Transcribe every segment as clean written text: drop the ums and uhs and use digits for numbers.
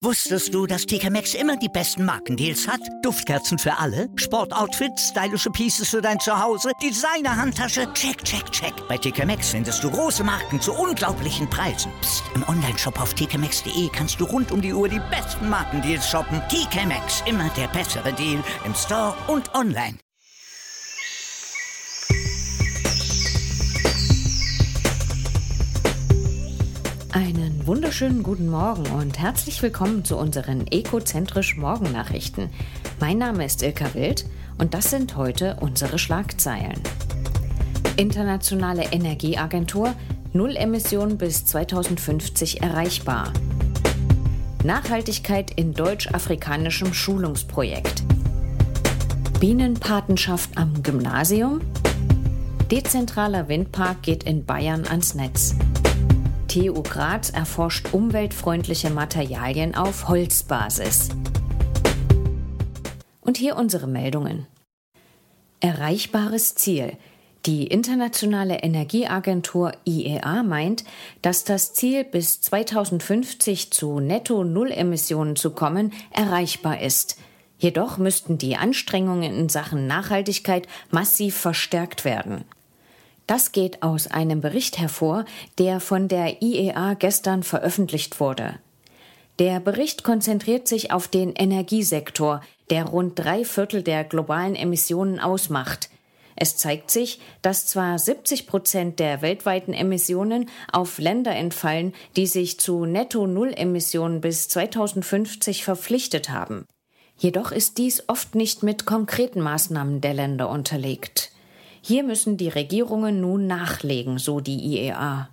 Wusstest du, dass TK Maxx immer die besten Markendeals hat? Duftkerzen für alle, Sportoutfits, stylische Pieces für dein Zuhause, Designer-Handtasche, check, check, check. Bei TK Maxx findest du große Marken zu unglaublichen Preisen. Psst. Im Onlineshop auf tkmaxx.de kannst du rund um die Uhr die besten Markendeals shoppen. TK Maxx, immer der bessere Deal im Store und online. Einen wunderschönen guten Morgen und herzlich willkommen zu unseren Ecozentrisch Morgennachrichten. Mein Name ist Ilka Wild und das sind heute unsere Schlagzeilen. Internationale Energieagentur, Null Emissionen bis 2050 erreichbar. Nachhaltigkeit in deutsch-afrikanischem Schulungsprojekt. Bienenpatenschaft am Gymnasium. Dezentraler Windpark geht in Bayern ans Netz. TU Graz erforscht umweltfreundliche Materialien auf Holzbasis. Und hier unsere Meldungen. Erreichbares Ziel. Die Internationale Energieagentur IEA meint, dass das Ziel, bis 2050 zu Netto-Null-Emissionen zu kommen, erreichbar ist. Jedoch müssten die Anstrengungen in Sachen Nachhaltigkeit massiv verstärkt werden. Das geht aus einem Bericht hervor, der von der IEA gestern veröffentlicht wurde. Der Bericht konzentriert sich auf den Energiesektor, der rund 3/4 der globalen Emissionen ausmacht. Es zeigt sich, dass zwar 70% der weltweiten Emissionen auf Länder entfallen, die sich zu Netto-Null-Emissionen bis 2050 verpflichtet haben. Jedoch ist dies oft nicht mit konkreten Maßnahmen der Länder unterlegt. Hier müssen die Regierungen nun nachlegen, so die IEA.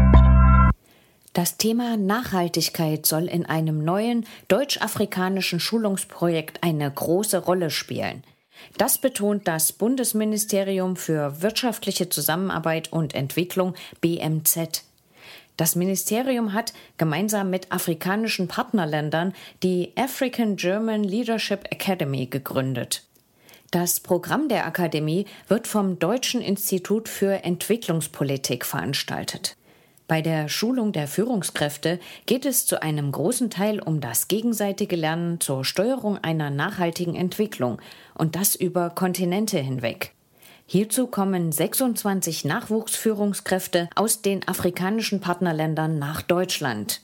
Das Thema Nachhaltigkeit soll in einem neuen deutsch-afrikanischen Schulungsprojekt eine große Rolle spielen. Das betont das Bundesministerium für wirtschaftliche Zusammenarbeit und Entwicklung BMZ. Das Ministerium hat gemeinsam mit afrikanischen Partnerländern die African German Leadership Academy gegründet. Das Programm der Akademie wird vom Deutschen Institut für Entwicklungspolitik veranstaltet. Bei der Schulung der Führungskräfte geht es zu einem großen Teil um das gegenseitige Lernen zur Steuerung einer nachhaltigen Entwicklung und das über Kontinente hinweg. Hierzu kommen 26 Nachwuchsführungskräfte aus den afrikanischen Partnerländern nach Deutschland.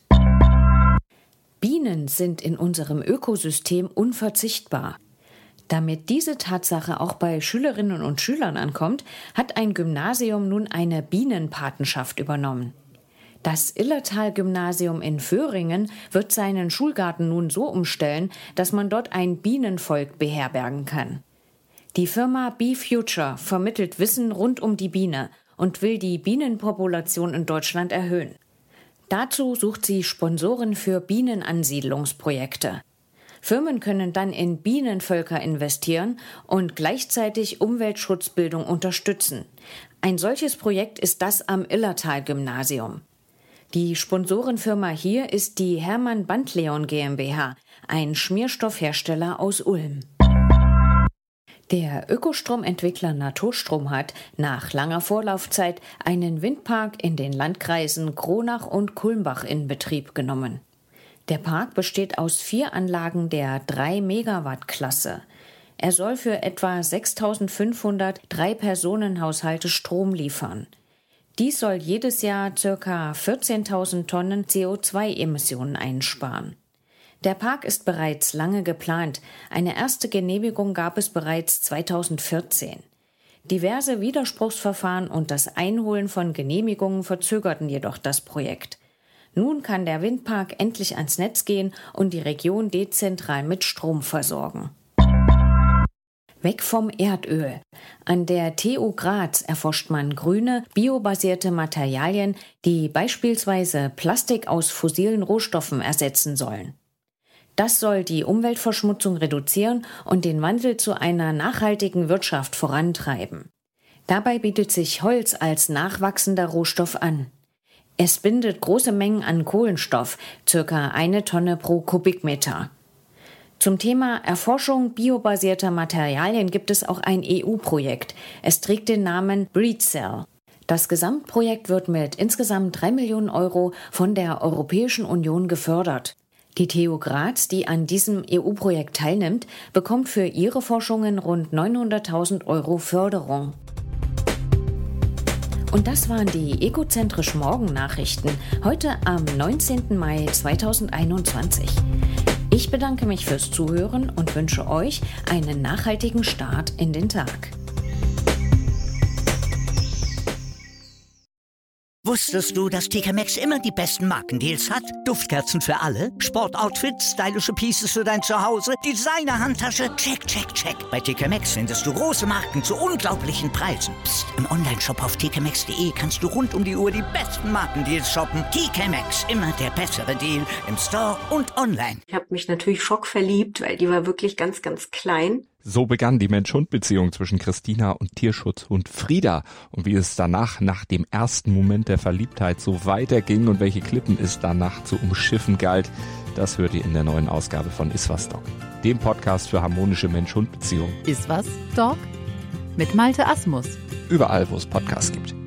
Bienen sind in unserem Ökosystem unverzichtbar. Damit diese Tatsache auch bei Schülerinnen und Schülern ankommt, hat ein Gymnasium nun eine Bienenpatenschaft übernommen. Das Illertal-Gymnasium in Vöhringen wird seinen Schulgarten nun so umstellen, dass man dort ein Bienenvolk beherbergen kann. Die Firma BeeFuture vermittelt Wissen rund um die Biene und will die Bienenpopulation in Deutschland erhöhen. Dazu sucht sie Sponsoren für Bienenansiedlungsprojekte. Firmen können dann in Bienenvölker investieren und gleichzeitig Umweltschutzbildung unterstützen. Ein solches Projekt ist das am Illertal-Gymnasium. Die Sponsorenfirma hier ist die Hermann Bandleon GmbH, ein Schmierstoffhersteller aus Ulm. Der Ökostromentwickler Naturstrom hat nach langer Vorlaufzeit einen Windpark in den Landkreisen Kronach und Kulmbach in Betrieb genommen. Der Park besteht aus 4 Anlagen der 3-Megawatt-Klasse. Er soll für etwa 6.500 Drei-Personen-Haushalte Strom liefern. Dies soll jedes Jahr ca. 14.000 Tonnen CO2-Emissionen einsparen. Der Park ist bereits lange geplant. Eine erste Genehmigung gab es bereits 2014. Diverse Widerspruchsverfahren und das Einholen von Genehmigungen verzögerten jedoch das Projekt. Nun kann der Windpark endlich ans Netz gehen und die Region dezentral mit Strom versorgen. Weg vom Erdöl. An der TU Graz erforscht man grüne, biobasierte Materialien, die beispielsweise Plastik aus fossilen Rohstoffen ersetzen sollen. Das soll die Umweltverschmutzung reduzieren und den Wandel zu einer nachhaltigen Wirtschaft vorantreiben. Dabei bietet sich Holz als nachwachsender Rohstoff an. Es bindet große Mengen an Kohlenstoff, ca. 1 Tonne pro Kubikmeter. Zum Thema Erforschung biobasierter Materialien gibt es auch ein EU-Projekt. Es trägt den Namen BreedCell. Das Gesamtprojekt wird mit insgesamt 3 Millionen Euro von der Europäischen Union gefördert. Die TU Graz, die an diesem EU-Projekt teilnimmt, bekommt für ihre Forschungen rund 900.000 € Förderung. Und das waren die Egozentrisch Morgen-Nachrichten, heute am 19. Mai 2021. Ich bedanke mich fürs Zuhören und wünsche euch einen nachhaltigen Start in den Tag. Wusstest du, dass TK Maxx immer die besten Markendeals hat? Duftkerzen für alle, Sportoutfits, stylische Pieces für dein Zuhause, Designer-Handtasche, check, check, check. Bei TK Maxx findest du große Marken zu unglaublichen Preisen. Psst. Im Onlineshop auf tkmaxx.de kannst du rund um die Uhr die besten Markendeals shoppen. TK Maxx, immer der bessere Deal im Store und online. Ich habe mich natürlich schockverliebt, weil die war wirklich ganz, ganz klein. So begann die Mensch-Hund-Beziehung zwischen Christina und Tierschutzhund Frieda. Und wie es danach, nach dem ersten Moment der Verliebtheit, so weiterging und welche Klippen es danach zu umschiffen galt, das hört ihr in der neuen Ausgabe von Iswas Dog, dem Podcast für harmonische Mensch-Hund-Beziehungen. Iswas Dog mit Malte Asmus. Überall, wo es Podcasts gibt.